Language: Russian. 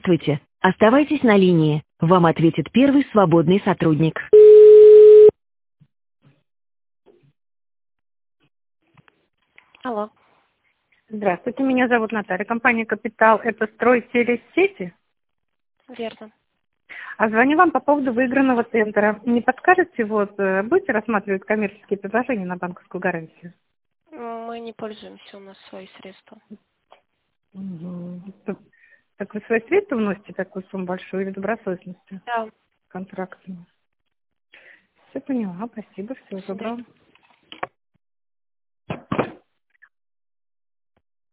Здравствуйте. Оставайтесь на линии. Вам ответит первый свободный сотрудник. Алло. Здравствуйте, меня зовут Наталья, компания «Капитал». Это стройсети. Верно. А звоню вам по поводу выигранного тендера. Не подскажете, будете рассматривать коммерческие предложения на банковскую гарантию? Мы не пользуемся, у нас свои средства. Мгм. Так вы свои средства вносите, такую сумму большую, или добросовестностью? Да. Контрактную. Все поняла, спасибо, всего До свидания. доброго.